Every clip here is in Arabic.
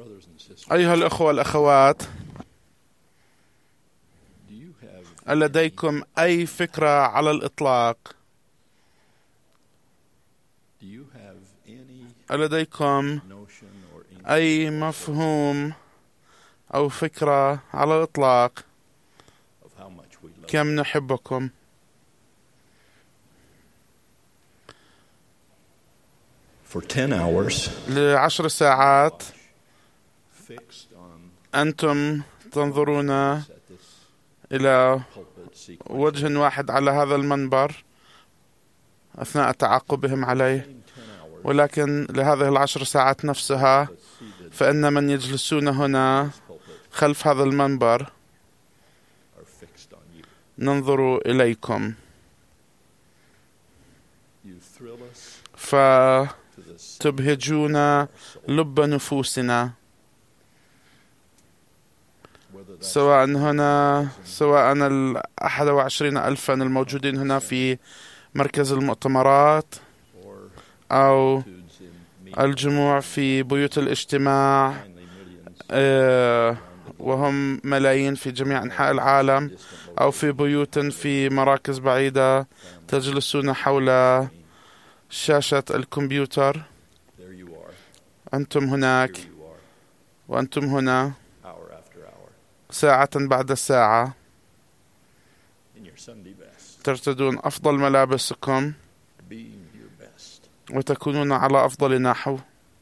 أيها الأخوة والأخوات، هل لديكم أي فكرة على الإطلاق؟ هل لديكم أي مفهوم أو فكرة على الإطلاق كم نحبكم؟ ل10 ساعات أنتم تنظرون إلى وجه واحد على هذا المنبر أثناء تعاقبهم عليه، ولكن لهذه 10 ساعات نفسها فإن من يجلسون هنا خلف هذا المنبر ننظر إليكم، فتبهجون لب نفوسنا، سواء هنا، سواء 21,000 الموجودين هنا في مركز المؤتمرات أو الجموع في بيوت الاجتماع، وهم ملايين في جميع أنحاء العالم، أو في بيوت في مراكز بعيدة تجلسون حول شاشة الكمبيوتر. أنتم هناك وأنتم هنا ساعة بعد ساعة ترتدون أفضل ملابسكم وتكونون على أفضل نحو،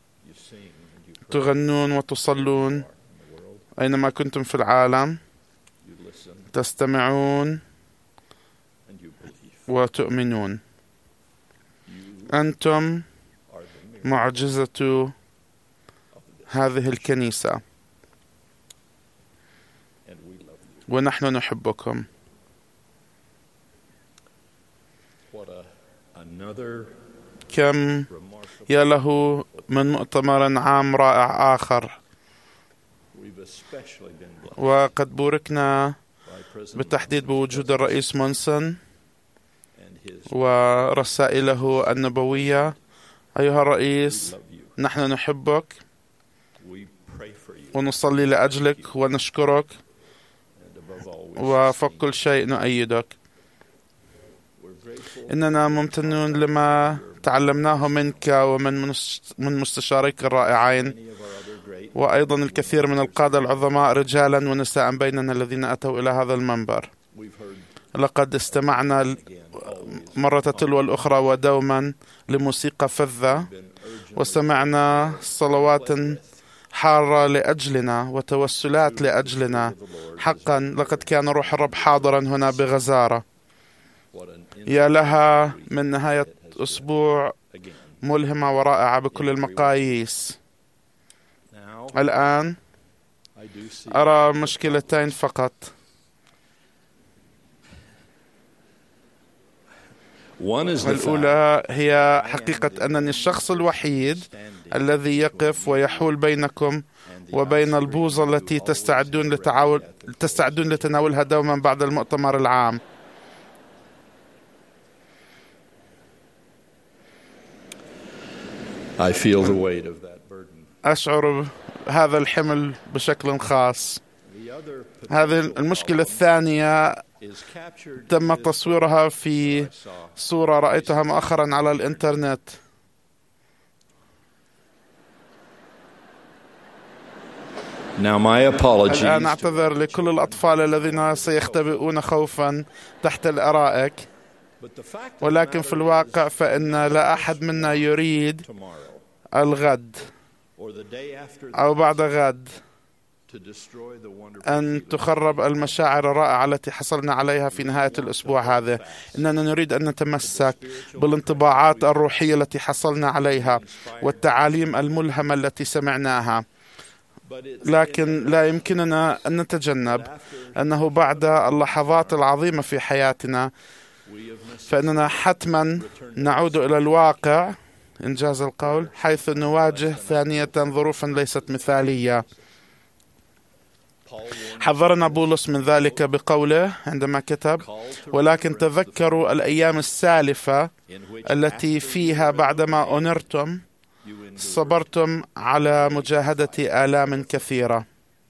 تغنون وتصلون أينما كنتم في العالم، تستمعون وتؤمنون. أنتم معجزة هذه الكنيسة ونحن نحبكم. كم يا له من مؤتمر عام رائع آخر، وقد بوركنا بالتحديد بوجود الرئيس مونسون ورسائله النبوية. أيها الرئيس، نحن نحبك ونصلي لأجلك ونشكرك، وفوق كل شيء نؤيدك. إننا ممتنون لما تعلمناه منك ومن مستشاريك الرائعين، وأيضا الكثير من القادة العظماء رجالا ونساء بيننا الذين أتوا إلى هذا المنبر. لقد استمعنا مرة تلو الأخرى ودوما لموسيقى فذة، وسمعنا صلوات حارة لأجلنا وتوسلات لأجلنا. حقا لقد كان روح الرب حاضرا هنا بغزارة. يا لها من نهاية أسبوع ملهمة ورائعة بكل المقاييس. الآن أرى مشكلتين فقط. الأولى هي حقيقة أنني الشخص الوحيد الذي يقف ويحول بينكم وبين البوظة التي تستعدون لتناولها دوما بعد المؤتمر العام. أشعر هذا الحمل بشكل خاص. هذه المشكلة الثانية تم تصويرها في صورة رأيتها مؤخرا على الإنترنت. الآن أعتذر لكل الأطفال الذين سيختبئون خوفا تحت الأرائك، ولكن في الواقع فإن لا أحد منا يريد الغد أو بعد غد أن تخرب المشاعر الرائعة التي حصلنا عليها في نهاية الأسبوع هذا. إننا نريد أن نتمسك بالانطباعات الروحية التي حصلنا عليها والتعاليم الملهمة التي سمعناها، لكن لا يمكننا أن نتجنب أنه بعد اللحظات العظيمة في حياتنا فإننا حتما نعود إلى الواقع، إنجاز القول، حيث نواجه ثانية ظروفا ليست مثالية. حذرنا بولس من ذلك بقوله عندما كتب: ولكن تذكروا الأيام السالفة التي فيها بعدما أنرتم صبرتم على مجاهدة آلام كثيرة.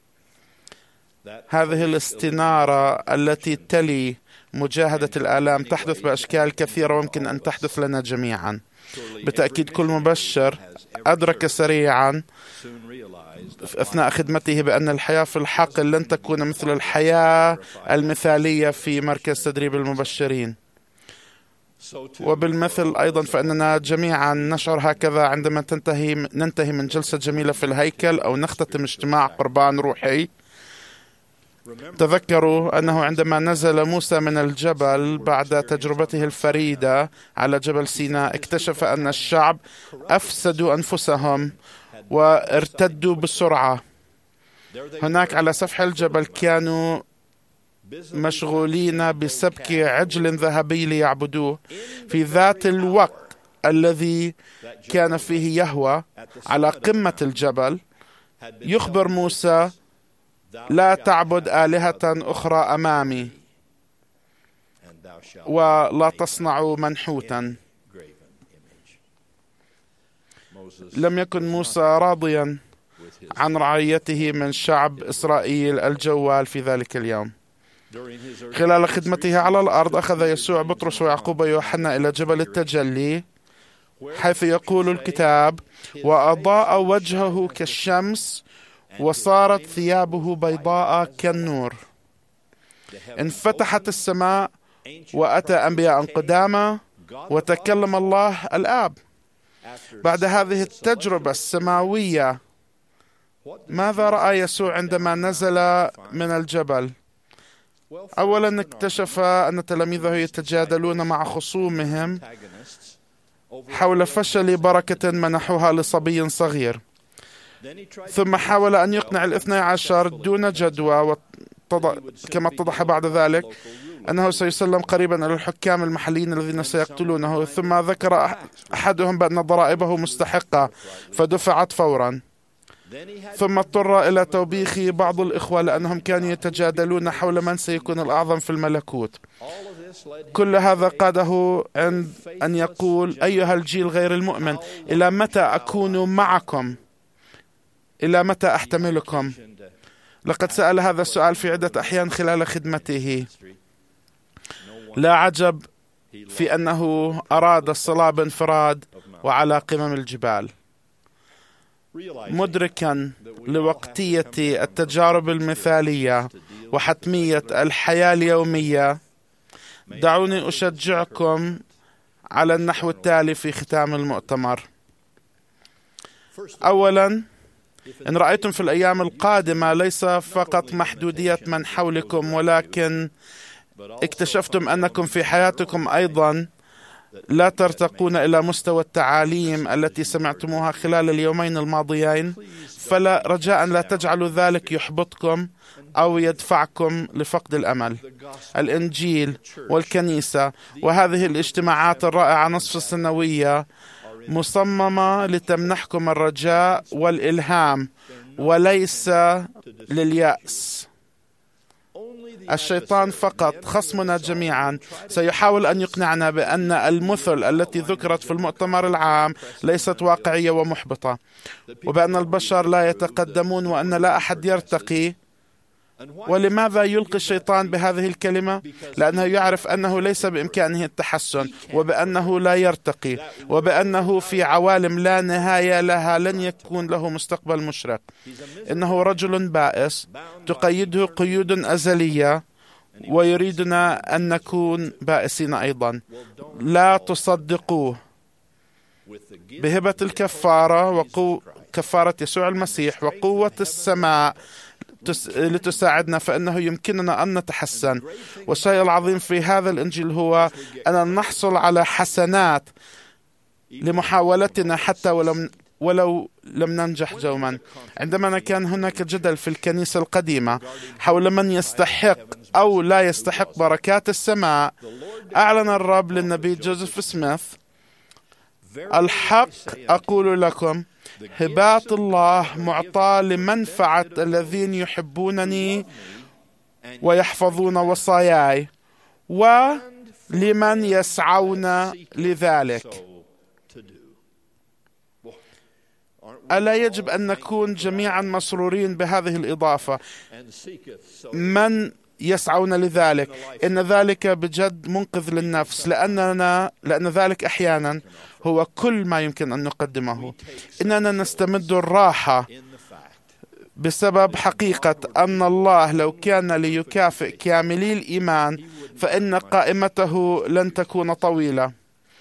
هذه الاستنارة التي تلي مجاهدة الآلام تحدث بأشكال كثيرة ويمكن أن تحدث لنا جميعا. بالتأكيد كل مبشر أدرك سريعا أثناء خدمته بأن الحياة في الحقل لن تكون مثل الحياة المثالية في مركز تدريب المبشرين. وبالمثل أيضا فإننا جميعا نشعر هكذا عندما ننتهي من جلسة جميلة في الهيكل أو نختتم اجتماع قربان روحي. تذكروا أنه عندما نزل موسى من الجبل بعد تجربته الفريدة على جبل سيناء اكتشف أن الشعب أفسدوا أنفسهم وارتدوا بسرعة. هناك على سفح الجبل كانوا مشغولين بسبك عجل ذهبي ليعبدوه. في ذات الوقت الذي كان فيه يهوه على قمة الجبل يخبر موسى: لا تعبد آلهة أخرى أمامي ولا تصنعوا منحوتا. لم يكن موسى راضيا عن رعيته من شعب إسرائيل الجوال في ذلك اليوم. خلال خدمته على الأرض أخذ يسوع بطرس ويعقوب ويوحنا إلى جبل التجلي، حيث يقول الكتاب: وأضاء وجهه كالشمس وصارت ثيابه بيضاء كالنور. انفتحت السماء وأتى أنبياء قدامى وتكلم الله الآب. بعد هذه التجربة السماوية ماذا رأى يسوع عندما نزل من الجبل؟ أولا اكتشف أن تلاميذه يتجادلون مع خصومهم حول فشل بركة منحوها لصبي صغير. ثم حاول أن يقنع 12 دون جدوى، كما اتضح بعد ذلك أنه سيسلم قريبا إلى الحكام المحليين الذين سيقتلونه. ثم ذكر أحدهم بأن ضرائبه مستحقة فدفعت فورا. ثم اضطر إلى توبيخ بعض الإخوة لأنهم كانوا يتجادلون حول من سيكون الأعظم في الملكوت. كل هذا قاده عند أن يقول: أيها الجيل غير المؤمن، إلى متى أكون معكم؟ إلى متى أحتملكم؟ لقد سأل هذا السؤال في عدة أحيان خلال خدمته. لا عجب في أنه أراد الصلاة بانفراد وعلى قمم الجبال. مدركا لوقتية التجارب المثالية وحتمية الحياة اليومية، دعوني أشجعكم على النحو التالي في ختام المؤتمر. أولا، إن رأيتم في الأيام القادمة ليس فقط محدودية من حولكم، ولكن اكتشفتم أنكم في حياتكم أيضا لا ترتقون إلى مستوى التعاليم التي سمعتموها خلال اليومين الماضيين، فلا رجاء لا تجعلوا ذلك يحبطكم أو يدفعكم لفقد الأمل. الإنجيل والكنيسة وهذه الاجتماعات الرائعة نصف السنوية مصممة لتمنحكم الرجاء والإلهام وليس لليأس. الشيطان فقط، خصمنا جميعا، سيحاول أن يقنعنا بأن المثل التي ذكرت في المؤتمر العام ليست واقعية ومحبطة، وبأن البشر لا يتقدمون وأن لا أحد يرتقي. ولماذا يلقي الشيطان بهذه الكلمة؟ لأنه يعرف أنه ليس بإمكانه التحسن، وبأنه لا يرتقي، وبأنه في عوالم لا نهاية لها لن يكون له مستقبل مشرق. إنه رجل بائس تقيده قيود أزلية، ويريدنا أن نكون بائسين أيضا. لا تصدقوه. بهبة الكفارة كفارة يسوع المسيح وقوة السماء لتساعدنا، فإنه يمكننا أن نتحسن. والشيء العظيم في هذا الإنجيل هو أن نحصل على حسنات لمحاولتنا حتى ولو لم ننجح دوما. عندما كان هناك جدل في الكنيسة القديمة حول من يستحق أو لا يستحق بركات السماء، أعلن الرب للنبي جوزيف سميث: الحق أقول لكم، هبات الله معطاة لمنفعة الذين يحبونني ويحفظون وصاياي ولمن يسعون لذلك. ألا يجب أن نكون جميعا مسرورين بهذه الإضافة؟ من يسعون لذلك؟ إن ذلك بجد منقذ للنفس، لأن ذلك أحيانا هو كل ما يمكن أن نقدمه. إننا نستمد الراحة بسبب حقيقة أن الله لو كان ليكافئ كاملي الإيمان فإن قائمته لن تكون طويلة.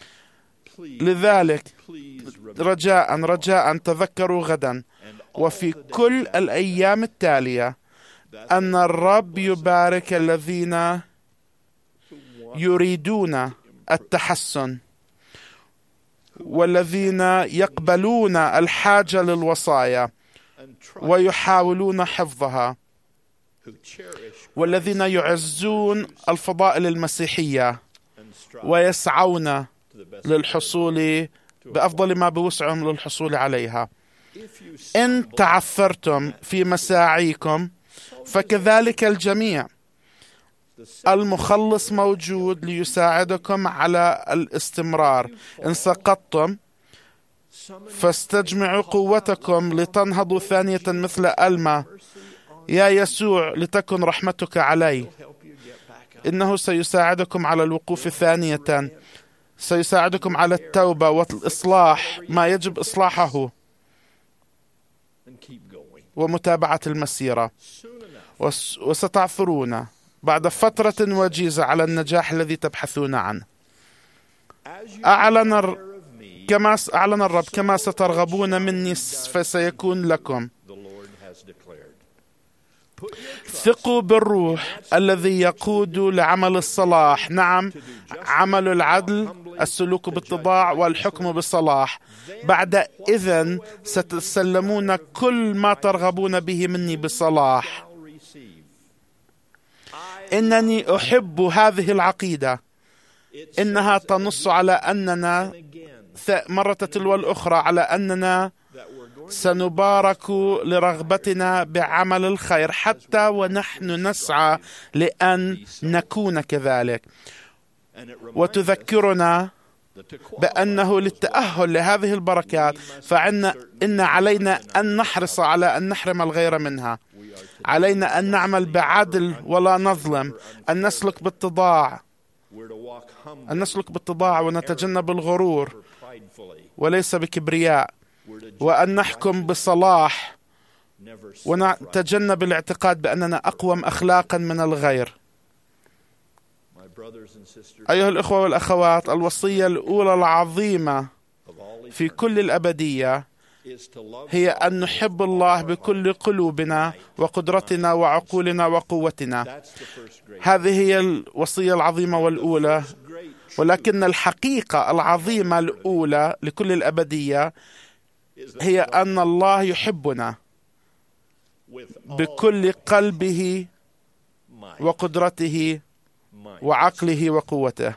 لذلك رجاء تذكروا غدا وفي كل الأيام التالية أن الرب يبارك الذين يريدون التحسن والذين يقبلون الحاجة للوصايا ويحاولون حفظها، والذين يعزون الفضائل المسيحية ويسعون للحصول بأفضل ما بوسعهم للحصول عليها. إن تعثرتم في مساعيكم فكذلك الجميع. المخلص موجود ليساعدكم على الاستمرار. إن سقطتم فاستجمعوا قوتكم لتنهضوا ثانية مثل ألمة. يا يسوع لتكن رحمتك علي. إنه سيساعدكم على الوقوف ثانية، سيساعدكم على التوبة والإصلاح ما يجب إصلاحه ومتابعة المسيرة. وستعثرون بعد فترة وجيزة على النجاح الذي تبحثون عنه. كما أعلن الرب كما سترغبون مني فسيكون لكم. ثقوا بالروح الذي يقود لعمل الصلاح، نعم عمل العدل، السلوك باتضاع والحكم بالصلاح. بعد إذن ستسلمون كل ما ترغبون به مني بصلاح. إنني أحب هذه العقيدة. إنها تنص على أننا مرة تلو الأخرى على أننا سنبارك لرغبتنا بعمل الخير حتى ونحن نسعى لأن نكون كذلك. وتذكرنا بأنه للتأهل لهذه البركات فإن علينا أن نحرص على أن نحرم الغير منها. علينا أن نعمل بعدل ولا نظلم، أن نسلك بالتضاع ونتجنب الغرور وليس بكبرياء، وأن نحكم بصلاح ونتجنب الاعتقاد بأننا أقوم أخلاقا من الغير. أيها الأخوة والأخوات، الوصية الأولى العظيمة في كل الأبدية هي أن نحب الله بكل قلوبنا وقدرتنا وعقولنا وقوتنا. هذه هي الوصية العظيمة والأولى. ولكن الحقيقة العظيمة الأولى لكل الأبدية هي أن الله يحبنا بكل قلبه وقدرته وعقله وقوته.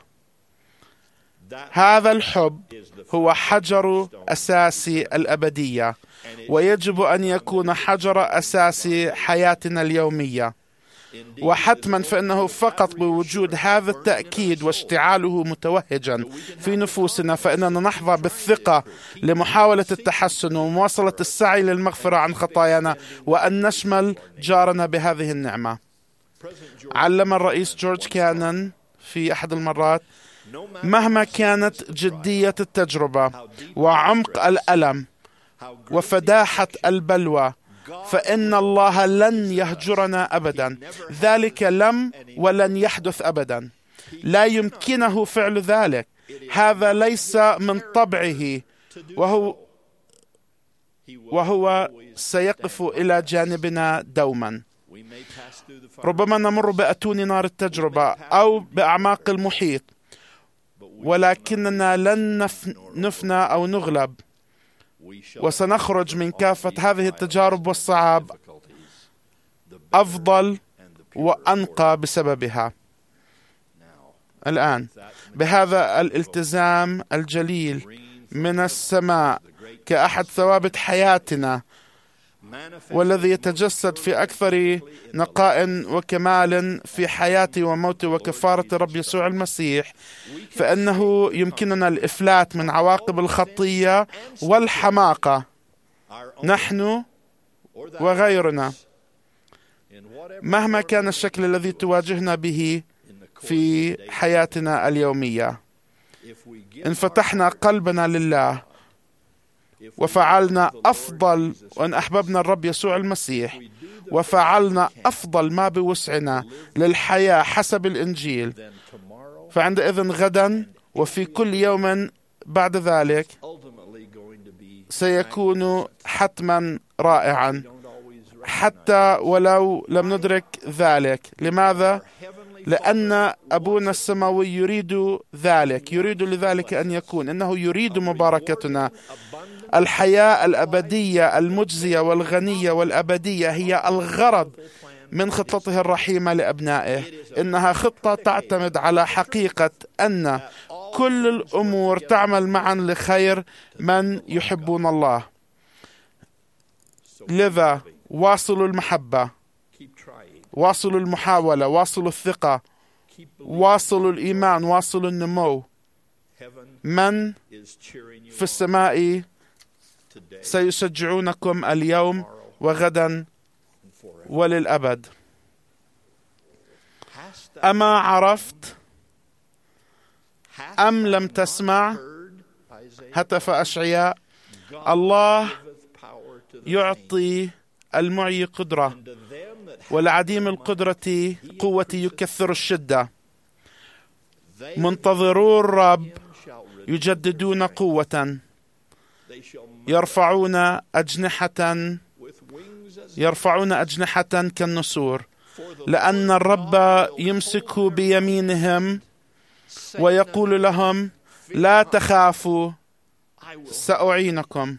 هذا الحب هو حجر أساس الأبدية، ويجب أن يكون حجر أساس حياتنا اليومية. وحتما فإنه فقط بوجود هذا التأكيد واشتعاله متوهجا في نفوسنا فإننا نحظى بالثقة لمحاولة التحسن ومواصلة السعي للمغفرة عن خطايانا وأن نشمل جارنا بهذه النعمة. علم الرئيس جورج كانون في أحد المرات: مهما كانت جدية التجربة وعمق الألم وفداحة البلوى فإن الله لن يهجرنا أبدا. ذلك لم ولن يحدث أبدا. لا يمكنه فعل ذلك. هذا ليس من طبعه، وهو سيقف إلى جانبنا دوما. ربما نمر بأتون نار التجربة أو بأعماق المحيط، ولكننا لن نفنى أو نغلب، وسنخرج من كافة هذه التجارب والصعاب أفضل وأنقى بسببها. الآن بهذا الالتزام الجليل من السماء كأحد ثوابت حياتنا والذي يتجسد في أكثر نقاء وكمال في حياة وموت وكفارة رب يسوع المسيح، فإنه يمكننا الإفلات من عواقب الخطية والحماقة نحن وغيرنا، مهما كان الشكل الذي تواجهنا به في حياتنا اليومية، إن فتحنا قلبنا لله وفعلنا أفضل، وإن أحببنا الرب يسوع المسيح وفعلنا أفضل ما بوسعنا للحياة حسب الإنجيل، فعندئذ غدا وفي كل يوم بعد ذلك سيكون حتما رائعا، حتى ولو لم ندرك ذلك. لماذا؟ لأن أبونا السماوي يريد ذلك، يريد لذلك أن يكون، إنه يريد مباركتنا. الحياة الأبدية المجزية والغنية والأبدية هي الغرض من خطته الرحيمة لأبنائه. إنها خطة تعتمد على حقيقة أن كل الأمور تعمل معا لخير من يحبون الله. لذا واصلوا المحبة، واصلوا المحاولة، واصلوا الثقة، واصلوا الإيمان، واصلوا النمو. من في السماء سيشجعونكم اليوم وغدا وللأبد. أما عرفت أم لم تسمع؟ هتف أشعياء: الله يعطي المعي قدرة، ولعديم القدرة قوة يكثر الشدة. منتظرو الرب يجددون قوة، يرفعون أجنحة كالنسور، لأن الرب يمسك بيمينهم ويقول لهم: لا تخافوا، سأعينكم.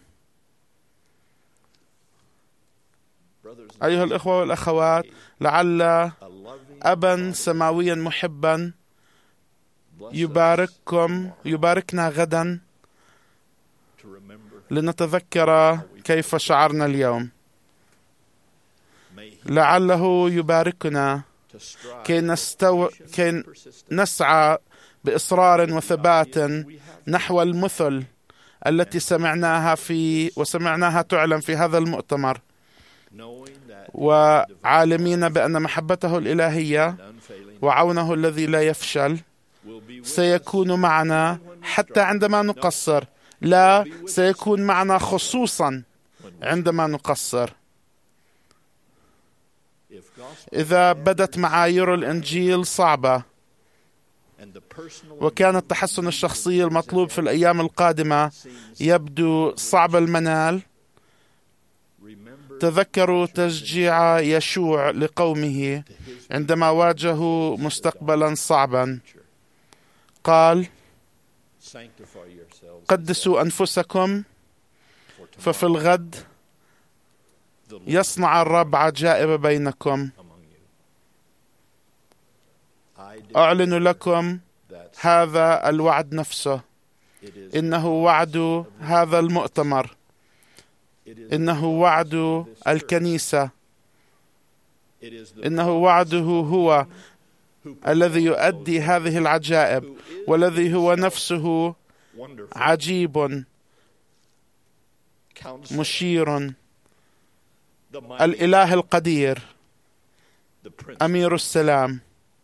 أيها الإخوة والأخوات، لعل أبا سماويا محبا يباركنا غدا لنتذكر كيف شعرنا اليوم. لعله يباركنا كي نسعى بإصرار وثبات نحو المثل التي سمعناها تعلن في هذا المؤتمر، وعالمين بأن محبته الإلهية وعونه الذي لا يفشل سيكون معنا حتى عندما نقصر، لا سيكون معنا خصوصا عندما نقصر. إذا بدت معايير الإنجيل صعبة وكان التحسن الشخصي المطلوب في الأيام القادمة يبدو صعب المنال، تذكروا تشجيع يشوع لقومه عندما واجهوا مستقبلا صعبا. قال: قدسوا أنفسكم، ففي الغد يصنع الرب عجائب بينكم. أعلن لكم هذا الوعد نفسه، إنه وعد هذا المؤتمر، إنه وعد الكنيسة، إنه وعده هو الذي يؤدي هذه العجائب، والذي هو نفسه عجيب مشير، الإله القدير، أمير السلام.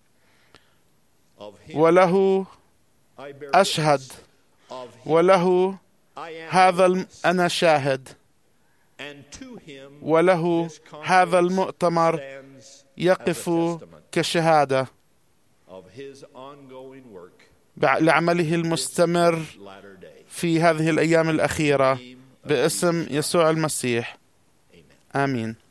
وله أشهد، وله هذا أنا شاهد، وله هذا المؤتمر يقف كشهادة لعمله المستمر في هذه الأيام الأخيرة باسم يسوع المسيح. آمين.